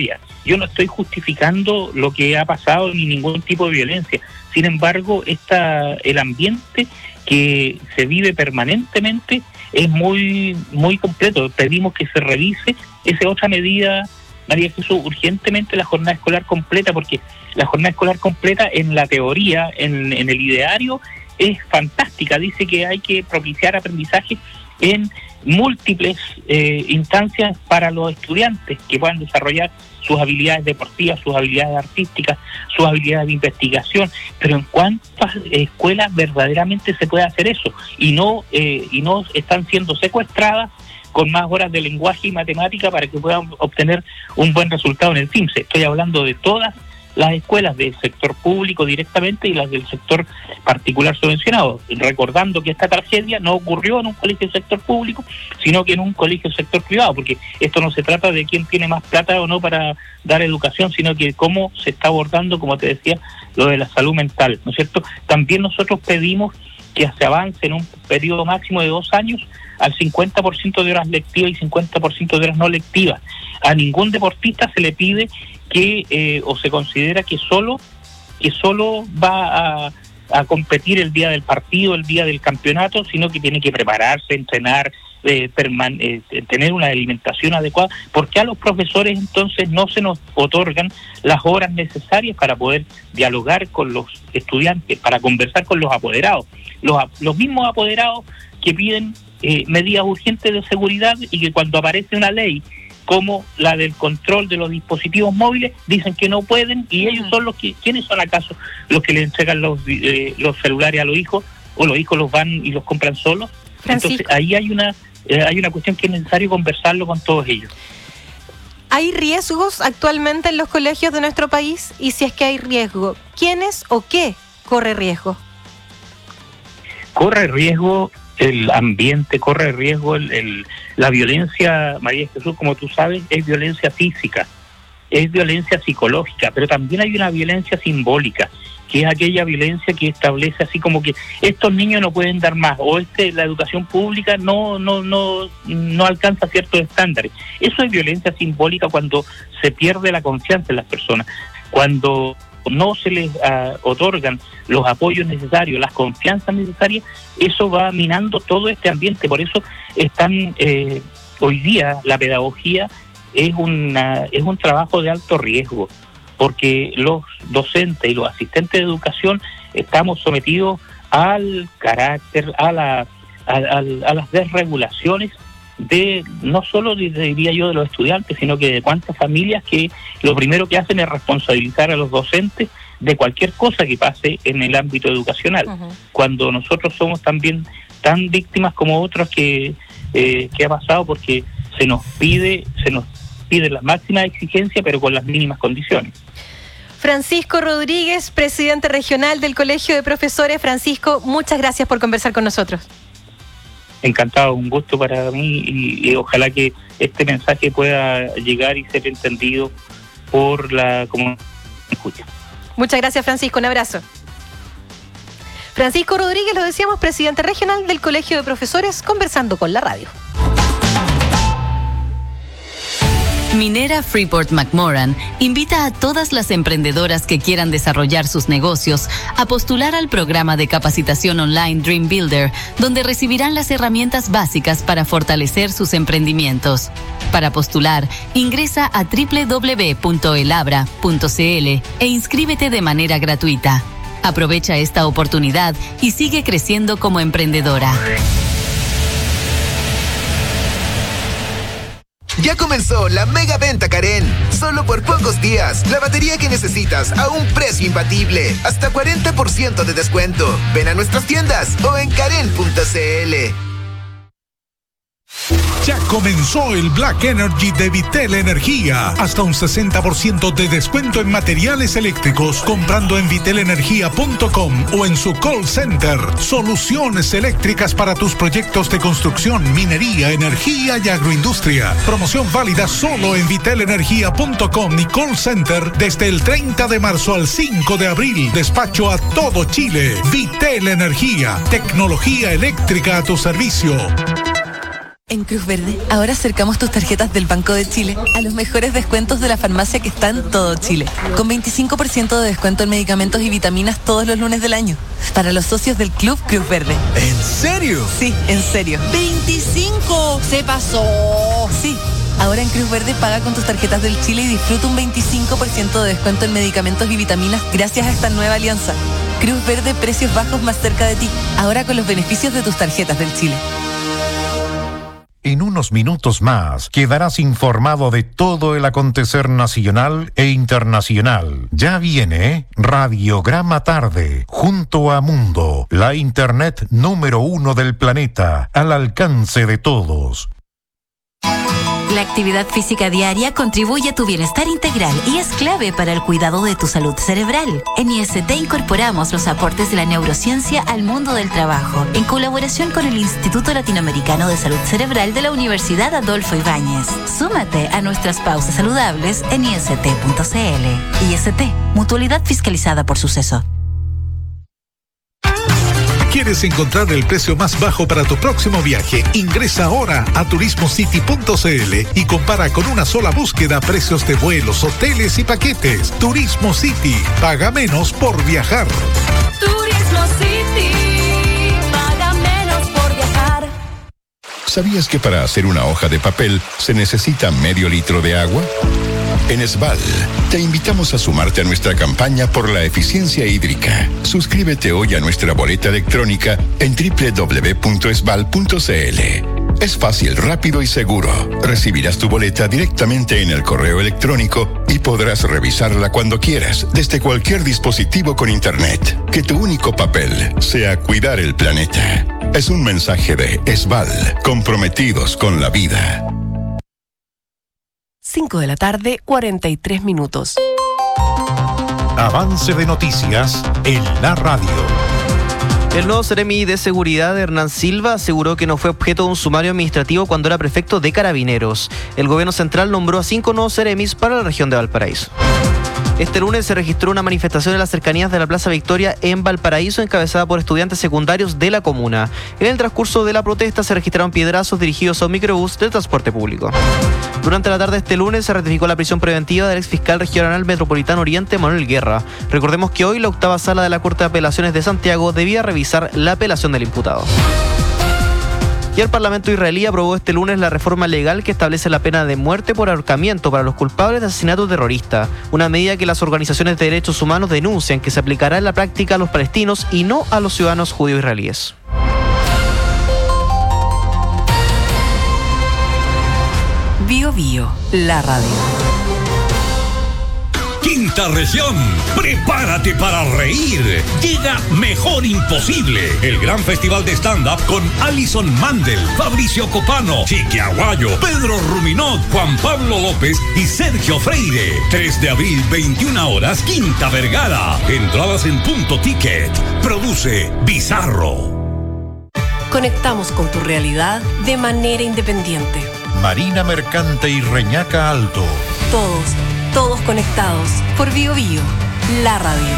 yo no estoy justificando lo que ha pasado ni ningún tipo de violencia. Sin embargo, esta, el ambiente que se vive permanentemente es muy muy completo. Pedimos que se revise esa otra medida, María Jesús, urgentemente la jornada escolar completa, porque la jornada escolar completa en la teoría, en, en el ideario, es fantástica. Dice que hay que propiciar aprendizaje en múltiples eh, instancias para los estudiantes que puedan desarrollar sus habilidades deportivas, sus habilidades artísticas, sus habilidades de investigación, pero ¿en cuántas escuelas verdaderamente se puede hacer eso? Y no eh, y no están siendo secuestradas con más horas de lenguaje y matemática para que puedan obtener un buen resultado en el CIMSE. Estoy hablando de todas las escuelas del sector público directamente y las del sector particular subvencionado, recordando que esta tragedia no ocurrió en un colegio del sector público, sino que en un colegio del sector privado, porque esto no se trata de quién tiene más plata o no para dar educación, sino que cómo se está abordando, como te decía, lo de la salud mental, ¿no es cierto? También nosotros pedimos que se avance en un periodo máximo de dos años al cincuenta por ciento de horas lectivas y cincuenta por ciento de horas no lectivas. A ningún deportista se le pide que eh, o se considera que solo que solo va a, a competir el día del partido, el día del campeonato, sino que tiene que prepararse, entrenar, eh, perman- eh, tener una alimentación adecuada, porque a los profesores entonces no se nos otorgan las horas necesarias para poder dialogar con los estudiantes, para conversar con los apoderados, los, los mismos apoderados que piden eh, medidas urgentes de seguridad y que cuando aparece una ley como la del control de los dispositivos móviles, dicen que no pueden, y ellos son los que, ¿quiénes son acaso los que le entregan los eh, los celulares a los hijos, o los hijos los van y los compran solos? Francisco. Entonces ahí hay una eh, hay una cuestión que es necesario conversarlo con todos ellos. ¿Hay riesgos actualmente en los colegios de nuestro país? Y si es que hay riesgo, ¿quiénes o qué corre riesgo? Corre riesgo el ambiente, corre riesgo el, el, la violencia, María Jesús, como tú sabes, es violencia física, es violencia psicológica, pero también hay una violencia simbólica, que es aquella violencia que establece así como que estos niños no pueden dar más, o este la educación pública no no no no alcanza ciertos estándares. Eso es violencia simbólica cuando se pierde la confianza en las personas, cuando no se les uh, otorgan los apoyos necesarios, las confianzas necesarias, eso va minando todo este ambiente. Por eso están eh, hoy día la pedagogía es una es un trabajo de alto riesgo, porque los docentes y los asistentes de educación estamos sometidos al carácter, a la a, a, a las desregulaciones de no solo diría yo de los estudiantes, sino que de cuántas familias que lo primero que hacen es responsabilizar a los docentes de cualquier cosa que pase en el ámbito educacional, uh-huh. cuando nosotros somos también tan víctimas como otros que eh, que ha pasado, porque se nos pide se nos pide la máxima exigencia pero con las mínimas condiciones. Francisco Rodríguez, presidente regional del Colegio de Profesores. Francisco, muchas gracias por conversar con nosotros. Encantado, un gusto para mí y, y ojalá que este mensaje pueda llegar y ser entendido por la comunidad que escucha. Muchas gracias, Francisco, un abrazo. Francisco Rodríguez, lo decíamos, presidente regional del Colegio de Profesores, conversando con la radio. Minera Freeport McMoran invita a todas las emprendedoras que quieran desarrollar sus negocios a postular al programa de capacitación online Dream Builder, donde recibirán las herramientas básicas para fortalecer sus emprendimientos. Para postular, ingresa a doble u doble u doble u punto elabra punto c l e inscríbete de manera gratuita. Aprovecha esta oportunidad y sigue creciendo como emprendedora. Ya comenzó la mega venta Karen. Solo por pocos días, la batería que necesitas a un precio imbatible. Hasta cuarenta por ciento de descuento. Ven a nuestras tiendas o en karen punto c l. Ya comenzó el Black Energy de Vitel Energía. Hasta un sesenta por ciento de descuento en materiales eléctricos comprando en vitel energía punto com o en su call center. Soluciones eléctricas para tus proyectos de construcción, minería, energía y agroindustria. Promoción válida solo en vitel energía punto com y call center desde el treinta de marzo al cinco de abril. Despacho a todo Chile. Vitel Energía. Tecnología eléctrica a tu servicio. En Cruz Verde, ahora acercamos tus tarjetas del Banco de Chile a los mejores descuentos de la farmacia que está en todo Chile, con veinticinco por ciento de descuento en medicamentos y vitaminas todos los lunes del año, para los socios del Club Cruz Verde. ¿En serio? Sí, en serio. ¡veinticinco! ¡Se pasó! Sí. Ahora en Cruz Verde paga con tus tarjetas del Chile y disfruta un veinticinco por ciento de descuento en medicamentos y vitaminas gracias a esta nueva alianza. Cruz Verde, precios bajos más cerca de ti, ahora con los beneficios de tus tarjetas del Chile. En unos minutos más quedarás informado de todo el acontecer nacional e internacional. Ya viene Radiograma Tarde, junto a Mundo, la internet número uno del planeta, al alcance de todos. La actividad física diaria contribuye a tu bienestar integral y es clave para el cuidado de tu salud cerebral. En I S T incorporamos los aportes de la neurociencia al mundo del trabajo, en colaboración con el Instituto Latinoamericano de Salud Cerebral de la Universidad Adolfo Ibáñez. Súmate a nuestras pausas saludables en I S T punto C L. I S T, mutualidad fiscalizada por Suceso. ¿Quieres encontrar el precio más bajo para tu próximo viaje? Ingresa ahora a turismo city punto c l y compara con una sola búsqueda precios de vuelos, hoteles y paquetes. Turismo City, paga menos por viajar. Turismo City, paga menos por viajar. ¿Sabías que para hacer una hoja de papel se necesita medio litro de agua? En Esval, te invitamos a sumarte a nuestra campaña por la eficiencia hídrica. Suscríbete hoy a nuestra boleta electrónica en doble u doble u doble u punto esval punto c l. Es fácil, rápido y seguro. Recibirás tu boleta directamente en el correo electrónico y podrás revisarla cuando quieras, desde cualquier dispositivo con internet. Que tu único papel sea cuidar el planeta. Es un mensaje de Esval, comprometidos con la vida. cinco de la tarde, cuarenta y tres minutos. Avance de noticias en la radio. El nuevo Seremi de Seguridad, Hernán Silva, aseguró que no fue objeto de un sumario administrativo cuando era prefecto de Carabineros. El gobierno central nombró a cinco nuevos Seremis para la región de Valparaíso. Este lunes se registró una manifestación en las cercanías de la Plaza Victoria en Valparaíso, encabezada por estudiantes secundarios de la comuna. En el transcurso de la protesta se registraron piedrazos dirigidos a un microbús del transporte público. Durante la tarde de este lunes se ratificó la prisión preventiva del exfiscal regional metropolitano Oriente, Manuel Guerra. Recordemos que hoy la octava sala de la Corte de Apelaciones de Santiago debía revisar la apelación del imputado. Y el Parlamento israelí aprobó este lunes la reforma legal que establece la pena de muerte por ahorcamiento para los culpables de asesinato terrorista, una medida que las organizaciones de derechos humanos denuncian que se aplicará en la práctica a los palestinos y no a los ciudadanos judíos israelíes. Bio Bio, la radio. Quinta región, prepárate para reír. Llega Mejor Imposible, el gran festival de stand-up con Alison Mandel, Fabricio Copano, Chiqui Aguayo, Pedro Ruminot, Juan Pablo López y Sergio Freire. tres de abril, veintiuna horas, Quinta Vergara. Entradas en Punto Ticket. Produce Bizarro. Conectamos con tu realidad de manera independiente. Marina Mercante y Reñaca Alto. Todos, todos conectados por Bio Bio, la radio.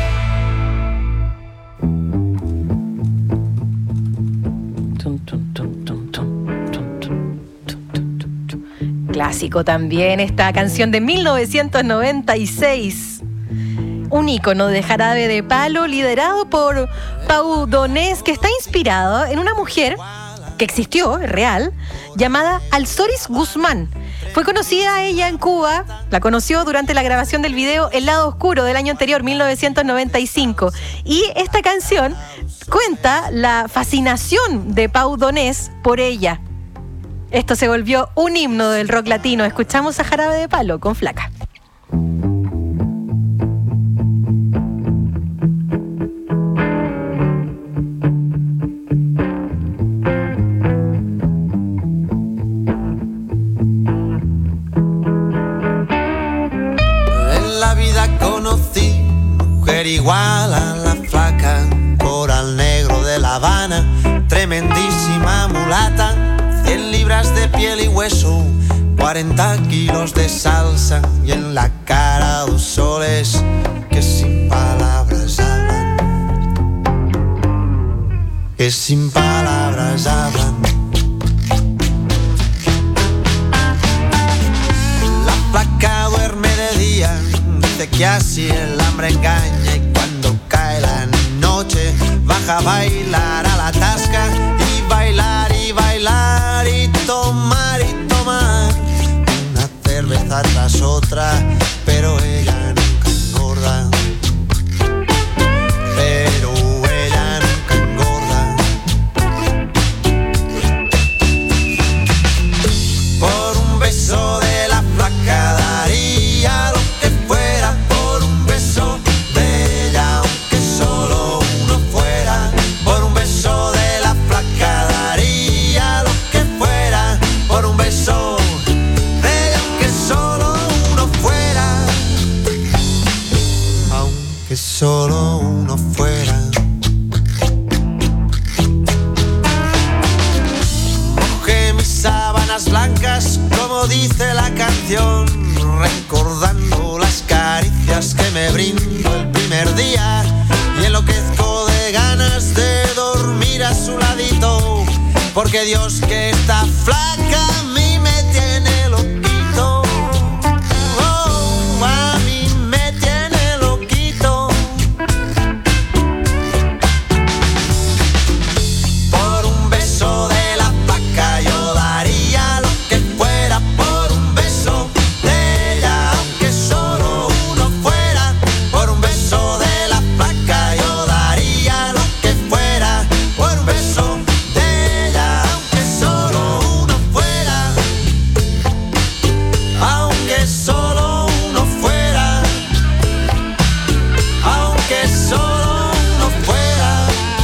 Clásico también esta canción de mil novecientos noventa y seis. Un ícono de jarabe de palo liderado por Pau Donés, que está inspirado en una mujer que existió, real, llamada Alzoris Guzmán. Fue conocida ella en Cuba, la conoció durante la grabación del video El lado oscuro del año anterior, mil novecientos noventa y cinco. Y esta canción cuenta la fascinación de Pau Donés por ella. Esto se volvió un himno del rock latino. Escuchamos a Jarabe de Palo con Flaca. Igual a la flaca, coral negro de La Habana, tremendísima mulata, cien libras de piel y hueso, cuarenta kilos de salsa y en la cara dos soles que sin palabras hablan, que sin palabras hablan. dice que así el hambre engaña y cuando cae la noche baja a bailar a la tasca y bailar y bailar y tomar y tomar una cerveza tras otra, pero ella nunca engorda. Pero ella nunca engorda. Por un beso de la flaca daría lo que fuera, por un beso de ella, aunque solo uno fuera. Por un beso de la flaca daría lo que fuera, por un beso de ella, aunque solo uno fuera. Aunque solo uno fuera. Mojé mis sábanas blancas, como dice la canción, recordando las caricias que me brindó el primer día, y enloquezco de ganas de dormir a su ladito, porque Dios que está flaca a mí me tiene loquito. Oh, a mí me tiene loquito. Por un beso de la flaca yo daría lo que fuera, por un beso de ella, aunque solo uno fuera. Por un beso de la flaca yo daría lo que fuera, por un beso de ella, aunque solo uno fuera. Aunque solo uno fuera. Aunque solo uno fuera.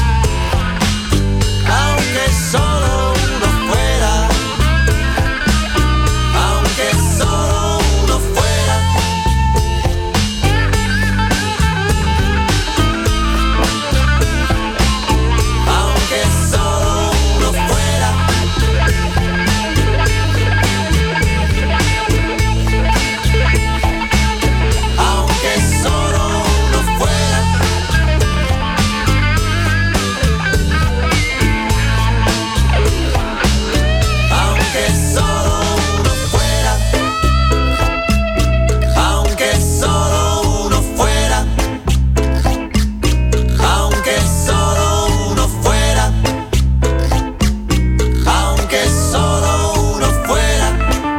Aunque solo uno fuera. Aunque solo uno fuera. Aunque solo uno fuera. Aunque solo uno fuera. Aunque solo uno fuera. Aunque solo uno fuera. Aunque solo uno fuera. Aunque solo uno fuera.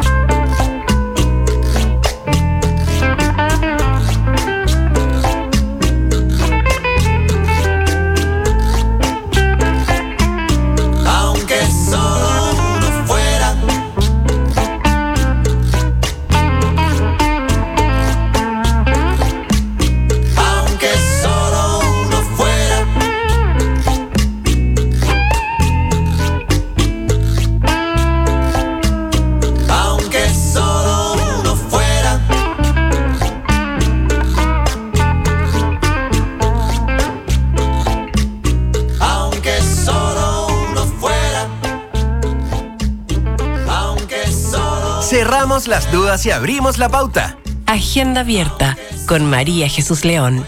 Aunque solo uno fuera. Aunque solo uno fuera. Aunque solo uno fuera. Aunque solo uno fuera. Aunque solo. Cerramos las dudas y abrimos la pauta. Agenda abierta con María Jesús León.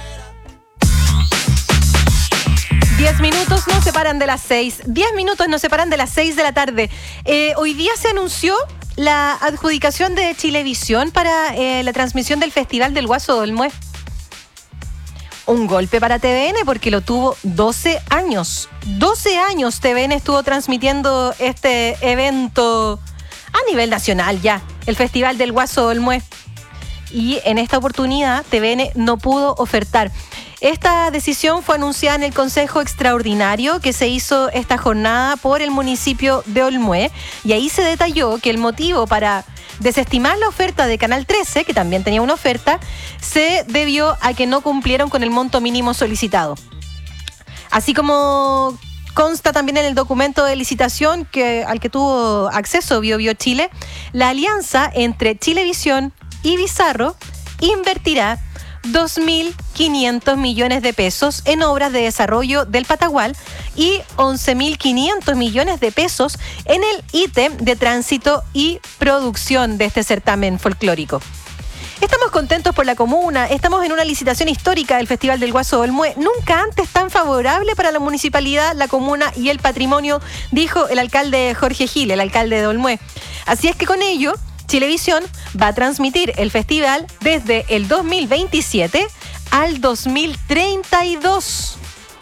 Diez minutos nos separan de las seis. Diez minutos nos separan de las seis de la tarde. Eh, hoy día se anunció la adjudicación de Chilevisión para eh, la transmisión del Festival del Guaso de Olmué. Un golpe para T V N porque lo tuvo doce años. doce años T V N estuvo transmitiendo este evento a nivel nacional ya, el Festival del Guaso de Olmué. Y en esta oportunidad T V N no pudo ofertar. Esta decisión fue anunciada en el Consejo Extraordinario que se hizo esta jornada por el municipio de Olmué, y ahí se detalló que el motivo para desestimar la oferta de Canal trece, que también tenía una oferta, se debió a que no cumplieron con el monto mínimo solicitado. Así como consta también en el documento de licitación que, al que tuvo acceso Bio Bio Chile, la alianza entre Chilevisión y Bizarro invertirá dos mil quinientos millones de pesos en obras de desarrollo del Patagual y once mil quinientos millones de pesos en el ítem de tránsito y producción de este certamen folclórico. Estamos contentos por la comuna, estamos en una licitación histórica del Festival del Guaso de Olmué, nunca antes tan favorable para la municipalidad, la comuna y el patrimonio, dijo el alcalde Jorge Gil, el alcalde de Olmué. Así es que con ello Chilevisión va a transmitir el festival desde el dos mil veintisiete al dos mil treinta y dos.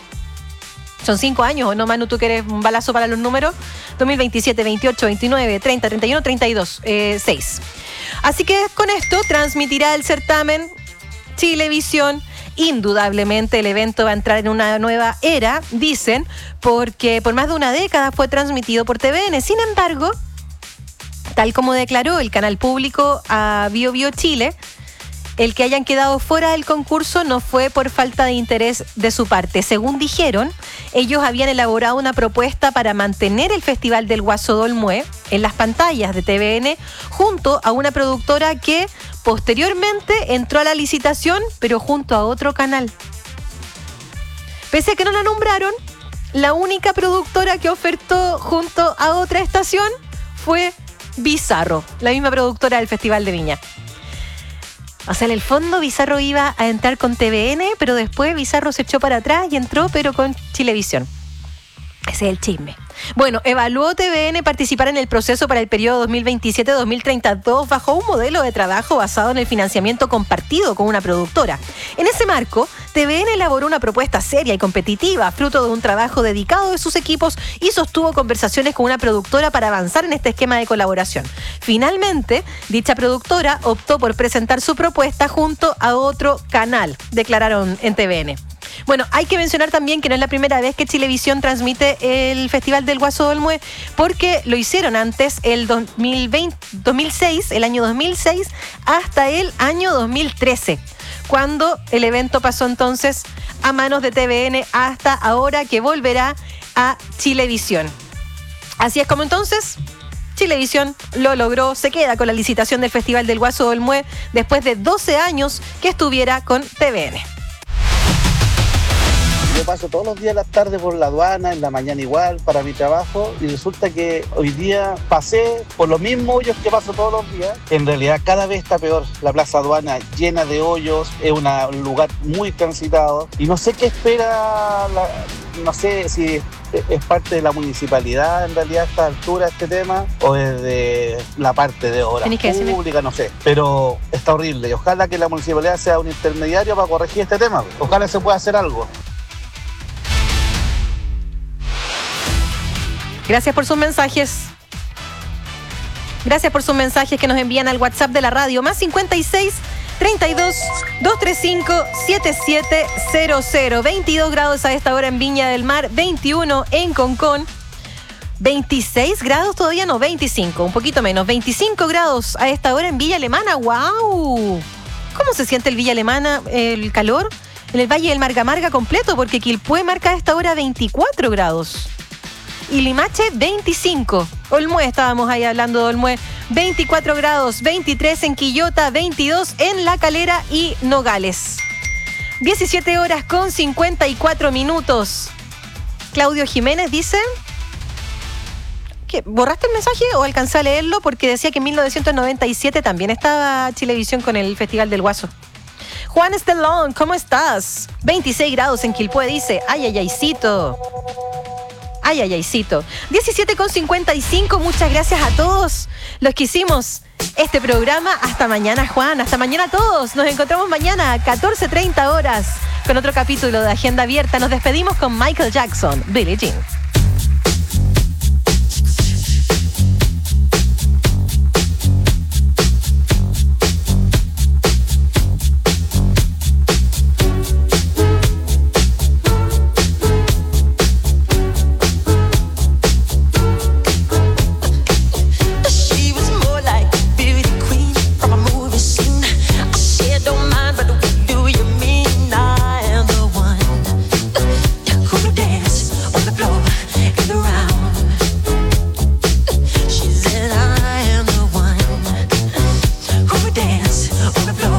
Son cinco años, ¿o no, Manu? ¿Tú quieres un balazo para los números? dos mil veintisiete, veintiocho, veintinueve, treinta, treinta y uno, treinta y dos. Eh, seis. Así que con esto transmitirá el certamen Chilevisión. Indudablemente el evento va a entrar en una nueva era, dicen, porque por más de una década fue transmitido por T V N. Sin embargo, tal como declaró el canal público a Bio Bio Chile, el que hayan quedado fuera del concurso no fue por falta de interés de su parte. Según dijeron, ellos habían elaborado una propuesta para mantener el Festival del Guaso d'Olmué en las pantallas de T V N junto a una productora que posteriormente entró a la licitación, pero junto a otro canal. Pese a que no la nombraron, la única productora que ofertó junto a otra estación fue Bizarro, la misma productora del Festival de Viña. O sea, en el fondo Bizarro iba a entrar con T V N, pero después Bizarro se echó para atrás y entró, pero con Chilevisión. Ese es el chisme. Bueno, evaluó T V N participar en el proceso para el periodo dos mil veintisiete a dos mil treinta y dos bajo un modelo de trabajo basado en el financiamiento compartido con una productora. En ese marco, T V N elaboró una propuesta seria y competitiva, fruto de un trabajo dedicado de sus equipos, y sostuvo conversaciones con una productora para avanzar en este esquema de colaboración. Finalmente, dicha productora optó por presentar su propuesta junto a otro canal, declararon en T V N. Bueno, hay que mencionar también que no es la primera vez que Chilevisión transmite el Festival del Guaso d'Olmué, porque lo hicieron antes el dos mil veinte, dos mil seis, el año dos mil seis, hasta el año dos mil trece, cuando el evento pasó entonces a manos de T V N hasta ahora, que volverá a Chilevisión. Así es como entonces Chilevisión lo logró, se queda con la licitación del Festival del Guaso d'Olmué después de doce años que estuviera con T V N. Yo paso todos los días a las tardes por la aduana, en la mañana igual, para mi trabajo, y resulta que hoy día pasé por los mismos hoyos que paso todos los días. En realidad cada vez está peor. La plaza aduana llena de hoyos, es una, un lugar muy transitado, y no sé qué espera, la, no sé si es parte de la municipalidad en realidad a esta altura este tema, o es de la parte de obras públicas, no sé, pero está horrible, y ojalá que la municipalidad sea un intermediario para corregir este tema. Ojalá se pueda hacer algo. Gracias por sus mensajes. Gracias por sus mensajes que nos envían al WhatsApp de la radio. Más cincuenta y seis, treinta y dos, doscientos treinta y cinco, setenta y siete cero cero. veintidós grados a esta hora en Viña del Mar, veintiuno en Concón. veintiséis grados todavía, no, veinticinco, un poquito menos. veinticinco grados a esta hora en Villa Alemana. ¡Wow! ¿Cómo se siente el Villa Alemana, el calor? En el Valle del Marga Marga completo, porque Quilpué marca a esta hora veinticuatro grados. Y Limache, veinticinco. Olmué, estábamos ahí hablando de Olmué, veinticuatro grados, veintitrés en Quillota, veintidós en La Calera y Nogales. diecisiete horas con cincuenta y cuatro minutos. Claudio Jiménez dice... ¿Qué? ¿Borraste el mensaje o alcancé a leerlo? Porque decía que en mil novecientos noventa y siete también estaba Chilevisión con el Festival del Guaso. Juan Estelón, ¿cómo estás? veintiséis grados en Quilpué, dice. Ay, ay, aycito. Ay, ay, aycito. diecisiete con cincuenta y cinco, muchas gracias a todos los que hicimos este programa. Hasta mañana, Juan. Hasta mañana a todos. Nos encontramos mañana a catorce treinta horas con otro capítulo de Agenda Abierta. Nos despedimos con Michael Jackson, Billie Jean. On the floor.